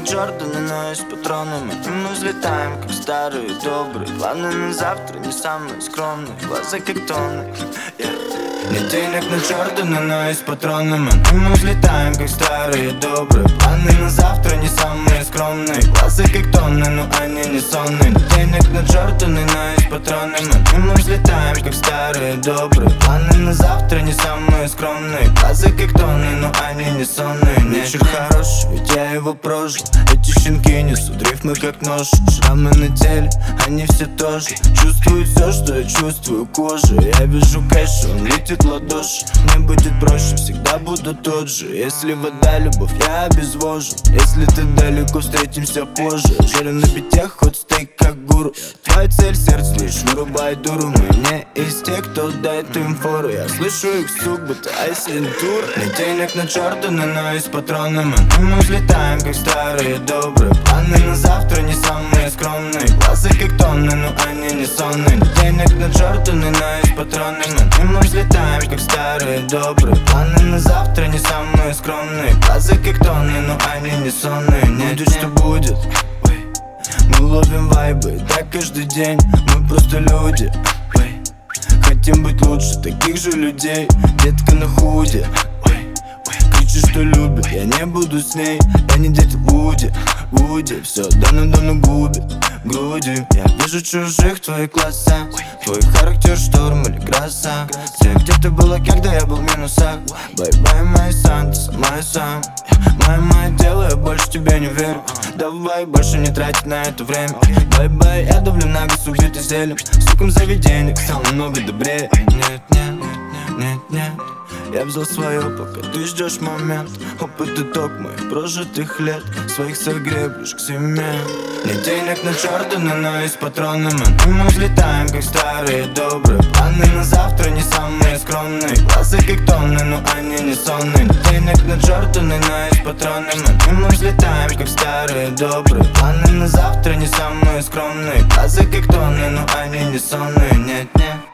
Джорданы, но и с патронами. И мы взлетаем, как старые добрые. Планы на завтра не самые скромные. Глаза как тонны. Нет денег на Джорданы, но и с патронами. И мы взлетаем, как старые добрые. Планы на завтра не самые скромные. Глаза как тонны, но они не сонные. Нет денег на Джорданы, но и с патронами. И мы взлетаем, как старые добрые. Планы на завтра не самые скромные. Глаза как тонны, но они не сонные. Вечер хороший, ведь я его прожил. Эти щенки несут рифмы как нож. Шрамы на теле, они все тоже чувствуют все, что я чувствую кожей. Я вижу кэш, он летит в ладоши. Мне будет проще, всегда буду тот же. Если вода любовь, я обезвожу. Если ты далеко, встретимся позже. Жарим на битях, хот стейк как гуру. Твоя цель сердце лишь вырубай дуру. Мы не из тех, кто дает им фору. Я слышу их стук, будто айсентур. Нет денег на Джорданы, но и с патронами. И мы взлетаем, как старые добрые. Планы на завтра не самые скромные. Глаза как тонны, но они не сонные. Нет денег на Джорданы, но и с патронами. И мы взлетаем, как старые добрые. Планы на завтра не самые скромные. Глаза как тонны, но они не сонные. Будет, что будет. Мы ловим вайбы, так каждый день. Мы просто люди. Хотим быть лучше таких же людей. Детка на худе. Кричит, что любит, я не буду с ней. Я не дядя Вуди, все давно губит грудью. Я вижу чужих твоих глазах. Твой характер шторм или гроза. Где ты была, когда я был в минусах? Бай-бай, мой сан, ты сама и сам. Мое дело, я больше тебе не верю. Давай больше не тратить на это время. Бай-бай, я давлю на газ, убитый зелем. Суком заведение, стал намного добрее. Нет, я взял свое, пока ты ждешь момент. Опыт итог моих прожитых лет. Своих согреб лишь к семье. Нет денег на Джорданы, но и с патронами. И мы взлетаем, как старые добрые. Планы на завтра не самые скромные. Глаза как тонны, но они не сонные. Нет денег на Джорданы, но и с патронами. И мы взлетаем, как старые добрые. Планы на завтра не самые скромные. Глаза как тонны, но они не сонные. Нет.